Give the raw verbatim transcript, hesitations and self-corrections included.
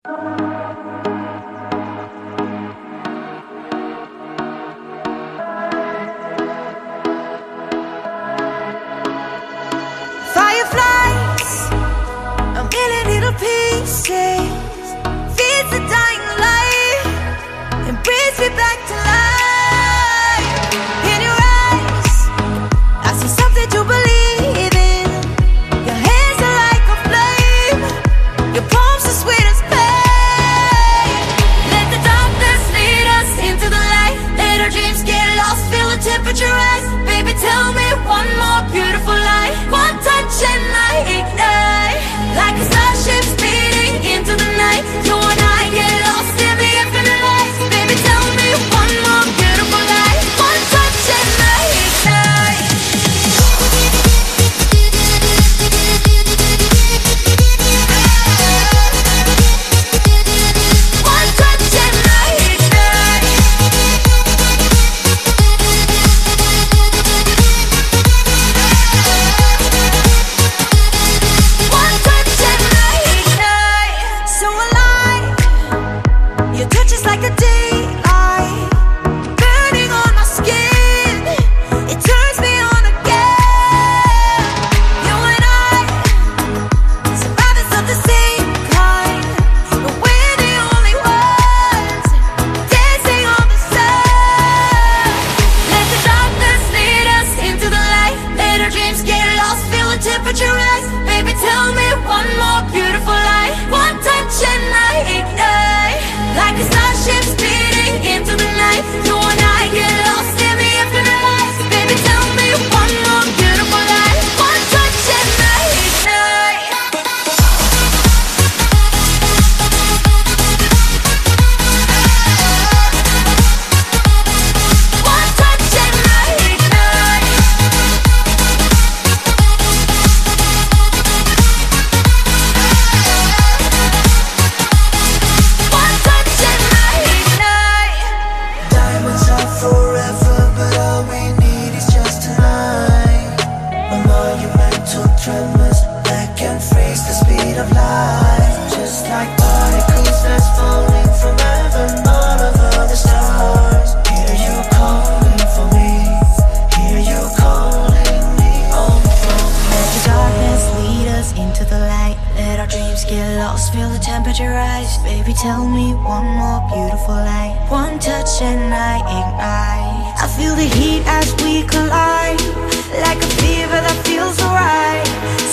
Fireflies, a million little pieces, feeds the dying light and brings me back to life. In your eyes, I see something to believe in. Your hands are like a flame, your palms are sweet as pain. Let the darkness lead us into the light. Let our dreams get lost, feel the temperature rise. Baby, tell me one more beautiful lie. One touch and I ignite, like a starship speeding into the night. You and I get lost in the infinite light. Baby, tell me one more beautiful lie. One touch and I ignite. One touch and I ignite. One touch and I ignite. So alive, your touch is like a daylight, burning on my skin. It turns me on again. You and I, survivors of the same kind, but we're the only ones dancing on the sun. Let the darkness lead us into the light. Let our dreams get lost, feel the temperature rise. Baby, tell me one more beautiful lie. One touch and I ignite, like a starship speeding into the night. You and I get lost in the infinite light. Baby, tell me one more beautiful lie. One touch and I ignite. One touch and I ignite. One touch and I ignite. Diamonds are forever, but all we need is just tonight. A monumental tremors that can freeze the speed of light. Just like particles that's falling from heaven, all over the stars. Hear you calling for me, hear you calling me on the phone. Let the darkness lead us into the light. Let our dreams get lost, feel the temperature rise. Baby, tell me one more beautiful lie. One touch and I ignite. I feel the heat as we collide, like a fever that feels alright.